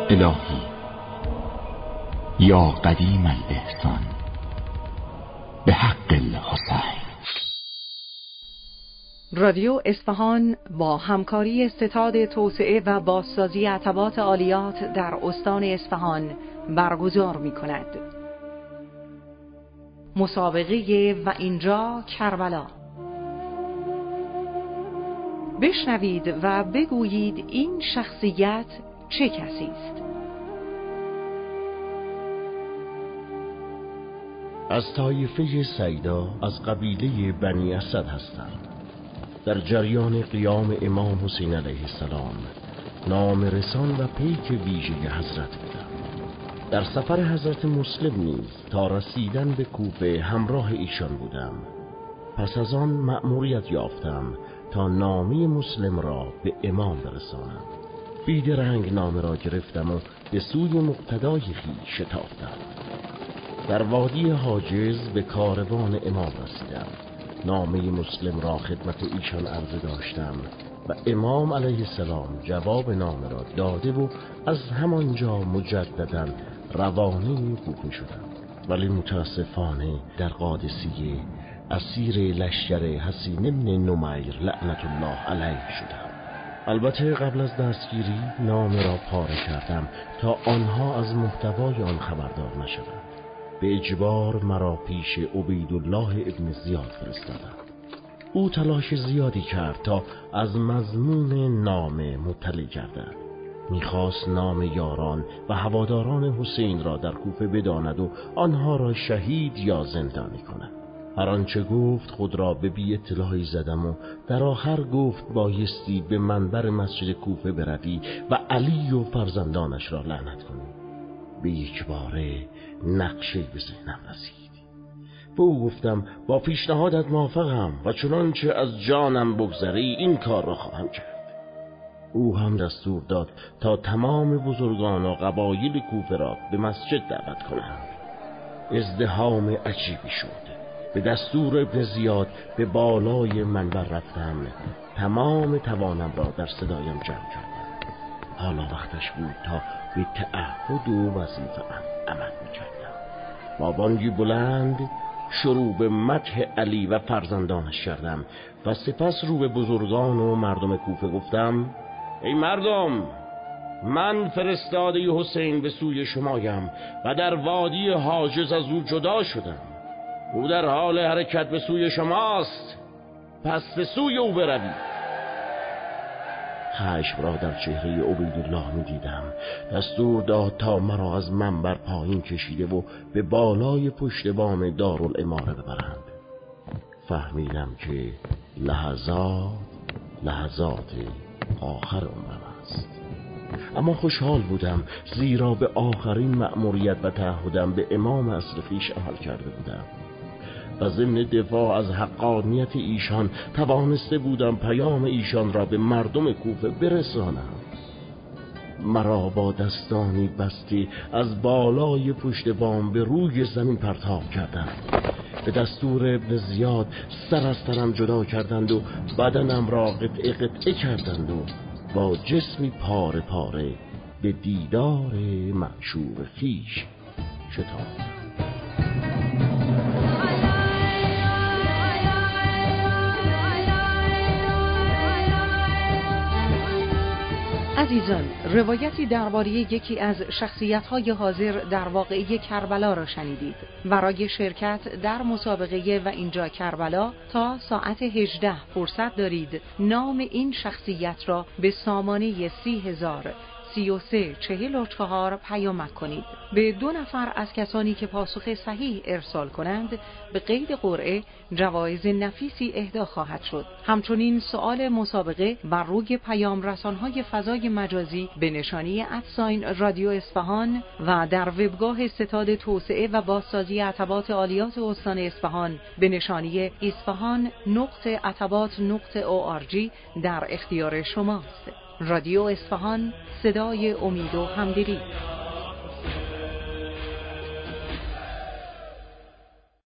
الهی یا قدیم الاحسان به حق الحسین. رادیو اصفهان با همکاری ستاد توسعه و بازسازی عتبات عالیات در استان اصفهان برگزار می‌کند. مسابقه و اینجا کربلا. بشنوید و بگویید این شخصیت چه کسی است؟ از طایفه سیدا از قبیله بنی اسد هستم. در جریان قیام امام حسین علیه السلام نامرسان و پیک ویژه حضرت بودم. در سفر حضرت مسلم نیز تا رسیدن به کوفه همراه ایشان بودم. پس از آن مأموریت یافتم تا نامه مسلم را به امام برسانم. بیدرنگ نامه را گرفتم و به سوی مقتدای خویش شتافتم. در وادی حاجز به کاروان امام رسیدم. نامه مسلم را خدمت ایشان عرضه داشتم و امام علیه السلام جواب نامه را داده و از همانجا مجددا روانه کوفه شدم. ولی متاسفانه در قادسیه اسیر لشکر حسین بن نمیر لعنت الله علیه شدم. البته قبل از دستگیری نامه را پاره کردم تا آنها از محتوای آن خبردار نشوند. به اجبار مرا پیش عبیدالله ابن زیاد فرستادند. او تلاش زیادی کرد تا از مضمون نامه مطلع گردد. میخواست نام یاران و هواداران حسین را در کوفه بداند و آنها را شهید یا زندانی کند. هر آنچه گفت خود را به بی اطلاعی زدم و در آخر گفت بایستی به منبر مسجد کوفه بروی و علی و فرزندانش را لعنت کنی. به یک باره نقشه به ذهنم رسید. به او گفتم با پیشنهادت موافقم و چنانچه از جانم بگذری این کار را خواهم کرد. او هم دستور داد تا تمام بزرگان و قبایل کوفه را به مسجد دعوت کنند. ازدحام عجیبی شد. به دستور ابن زیاد به بالای منبر رفتم. تمام توانم را در صدایم جمع کردم. حالا وقتش بود تا به تعهد و وظیفه‌ام عمل می‌کردم. با بانگی بلند شروع به مدح علی و فرزندانش کردم و سپس رو به بزرگان و مردم کوفه گفتم: ای مردم، من فرستاده حسین به سوی شمایم و در وادی حاجز از او جدا شدم. او در حال حرکت به سوی شماست، پس به سوی او بروید. خشم را در چهره عبیدالله می دیدم. دستور داد تا مرا از منبر پایین کشیده و به بالای پشت بام دارالاماره ببرند. فهمیدم که لحظات آخر عمرم است. اما خوشحال بودم، زیرا به آخرین مأموریت و تعهدم به امام اصل خویش عمل کرده بودم و ضمن دفاع از حقانیت ایشان توانسته بودم پیام ایشان را به مردم کوفه برسانم. مرا با دستانی بسته از بالای پشت بام به روی زمین پرتاب کردند. به دستور ابن زیاد سر از تنم جدا کردند و بدنم را قطعه قطعه کردند و با جسمی پاره پاره به دیدار معشوق خویش شتافتم. عزیزان، روایتی درباره یکی از شخصیت‌های حاضر در واقعه کربلا را شنیدید. برای شرکت در مسابقه و اینجا کربلا تا ساعت 18 فرصت دارید نام این شخصیت را به سامانه 30,033,44 پیامک کنید. به 2 نفر از کسانی که پاسخ صحیح ارسال کنند به قید قرعه جوایز نفیسی اهدا خواهد شد. همچنین سؤال مسابقه بر روی پیام رسان‌های فضای مجازی به نشانی @رادیو اصفهان و در وبگاه ستاد توسعه و بازسازی عتبات عالیات استان اصفهان به نشانی isfahan.atabat.org در اختیار شماست. رادیو اصفهان، صدای امید و همدلی.